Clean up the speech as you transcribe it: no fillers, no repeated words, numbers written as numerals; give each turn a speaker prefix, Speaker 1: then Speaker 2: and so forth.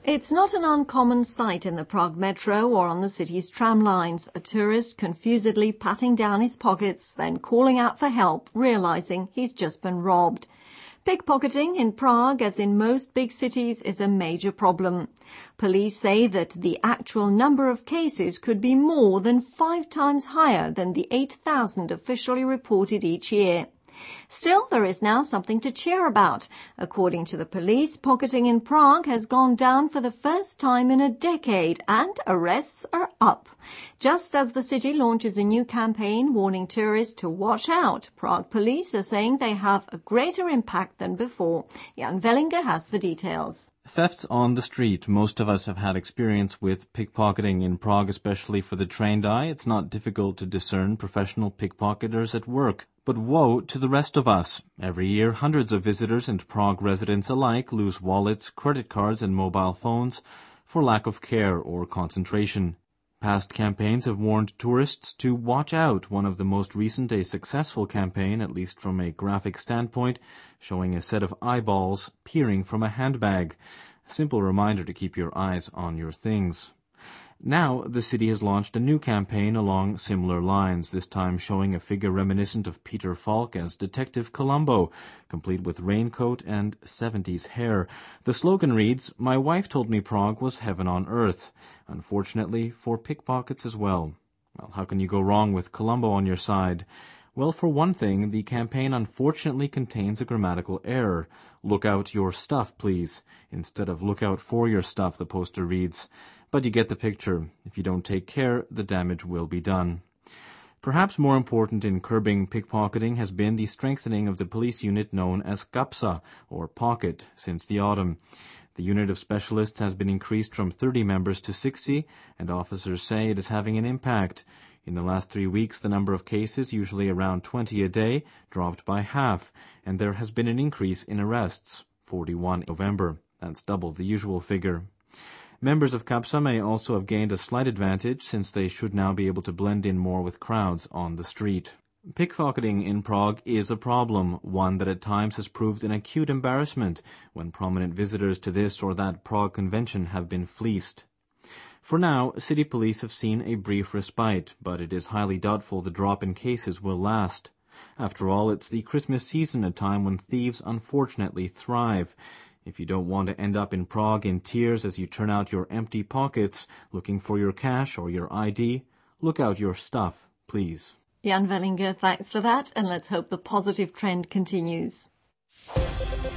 Speaker 1: It's not an uncommon sight in the Prague metro or on the city's tram lines, a tourist confusedly patting down his pockets, then calling out for help, realizing he's just been robbed. Pickpocketing in Prague, as in most big cities, is a major problem. Police say that the actual number of cases could be more than 5 times higher than the 8,000 officially reported each year. Still, there is now something to cheer about. According to the police, pocketing in Prague has gone down for the first time in a decade and arrests are up. Just as the city launches a new campaign warning tourists to watch out, Prague police are saying they have a greater impact than before. Jan Vellinger has the details.
Speaker 2: Thefts on the street. Most of us have had experience with pickpocketing in Prague, especially for the trained eye. It's not difficult to discern professional pickpocketers at work. But woe to the rest of us. Every year, hundreds of visitors and Prague residents alike lose wallets, credit cards, and mobile phones for lack of care or concentration. Past campaigns have warned tourists to watch out. One of the most recent, a successful campaign, at least from a graphic standpoint, showing a set of eyeballs peering from a handbag. A simple reminder to keep your eyes on your things. Now, the city has launched a new campaign along similar lines, this time showing a figure reminiscent of Peter Falk as Detective Columbo, complete with raincoat and 70s hair. The slogan reads, "My wife told me Prague was heaven on earth," unfortunately for pickpockets as well. Well, how can you go wrong with Columbo on your side? Well, for one thing, the campaign unfortunately contains a grammatical error. "Look out your stuff, please," instead of "look out for your stuff," the poster reads. But you get the picture. If you don't take care, the damage will be done. Perhaps more important in curbing pickpocketing has been the strengthening of the police unit known as Kapsa, or Pocket, since the autumn. The unit of specialists has been increased from 30 members to 60, and officers say it is having an impact. In the last 3 weeks, the number of cases, usually around 20 a day, dropped by half, and there has been an increase in arrests, 41 in November. That's double the usual figure. Members of Kapsa may also have gained a slight advantage, since they should now be able to blend in more with crowds on the street. Pickpocketing in Prague is a problem, one that at times has proved an acute embarrassment when prominent visitors to this or that Prague convention have been fleeced. For now, city police have seen a brief respite, but it is highly doubtful the drop in cases will last. After all, it's the Christmas season, a time when thieves unfortunately thrive. If you don't want to end up in Prague in tears as you turn out your empty pockets looking for your cash or your ID, look out your stuff, please.
Speaker 1: Jan Vellinger, thanks for that, and let's hope the positive trend continues.